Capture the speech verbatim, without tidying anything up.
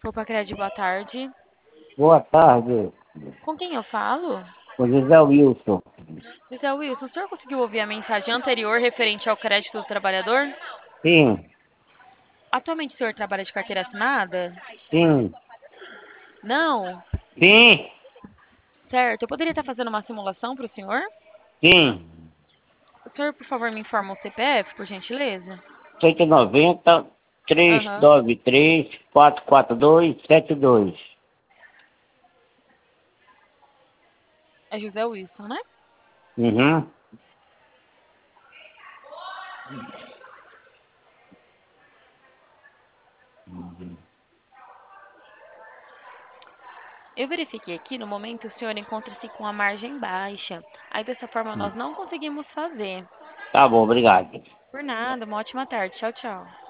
Opa, Cred, boa tarde. Boa tarde, Com quem eu falo? o José Wilson. José Wilson, o senhor conseguiu ouvir a mensagem anterior referente ao crédito do trabalhador? Sim, Atualmente o senhor trabalha de carteira assinada? sim, Não? sim, Certo, eu poderia estar fazendo uma simulação para o senhor? sim. O senhor, por favor, me informa o C P F, por gentileza? cento e noventa, Aham. trezentos e noventa e três, quatrocentos e quarenta e dois, setenta e dois. É José Wilson, né? Uhum. Eu verifiquei aqui, no momento o senhor encontra-se com a margem baixa. Aí dessa forma nós não conseguimos fazer. Tá bom, obrigado. Por nada, uma ótima tarde. Tchau, tchau.